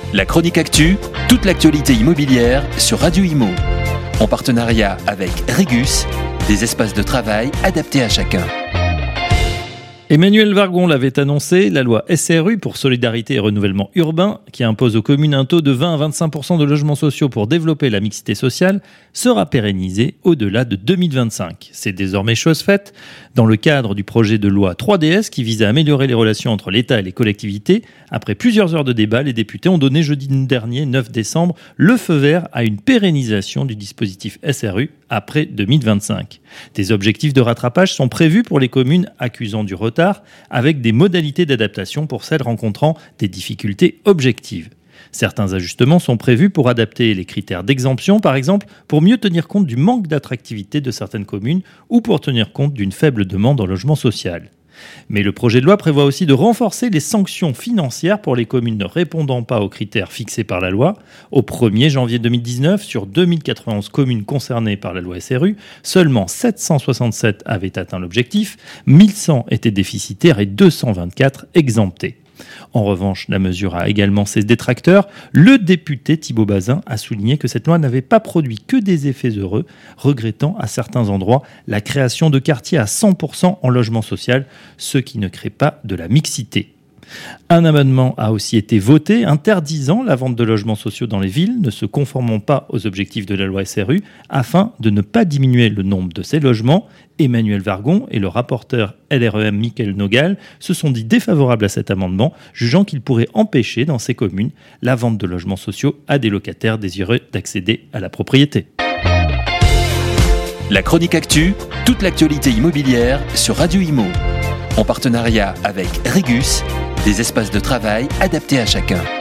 La chronique actu, toute l'actualité immobilière sur Radio Imo. En partenariat avec Regus, des espaces de travail adaptés à chacun. Emmanuel Vargon l'avait annoncé, la loi SRU pour solidarité et renouvellement urbain, qui impose aux communes un taux de 20 à 25% de logements sociaux pour développer la mixité sociale, sera pérennisée au-delà de 2025. C'est désormais chose faite. Dans le cadre du projet de loi 3DS qui vise à améliorer les relations entre l'État et les collectivités, après plusieurs heures de débat, les députés ont donné jeudi dernier, 9 décembre, le feu vert à une pérennisation du dispositif SRU après 2025. Des objectifs de rattrapage sont prévus pour les communes accusant du retard, avec des modalités d'adaptation pour celles rencontrant des difficultés objectives. Certains ajustements sont prévus pour adapter les critères d'exemption, par exemple, pour mieux tenir compte du manque d'attractivité de certaines communes ou pour tenir compte d'une faible demande en logement social. Mais le projet de loi prévoit aussi de renforcer les sanctions financières pour les communes ne répondant pas aux critères fixés par la loi. Au 1er janvier 2019, sur 2091 communes concernées par la loi SRU, seulement 767 avaient atteint l'objectif, 1100 étaient déficitaires et 224 exemptés. En revanche, la mesure a également ses détracteurs. Le député Thibault Bazin a souligné que cette loi n'avait pas produit que des effets heureux, regrettant à certains endroits la création de quartiers à 100% en logement social, ce qui ne crée pas de la mixité. Un amendement a aussi été voté interdisant la vente de logements sociaux dans les villes ne se conformant pas aux objectifs de la loi SRU afin de ne pas diminuer le nombre de ces logements. Emmanuel Vargon et le rapporteur LREM Mickaël Nogal se sont dit défavorables à cet amendement, jugeant qu'il pourrait empêcher dans ces communes la vente de logements sociaux à des locataires désireux d'accéder à la propriété. La chronique actu, toute l'actualité immobilière sur Radio Imo. En partenariat avec Regus, des espaces de travail adaptés à chacun.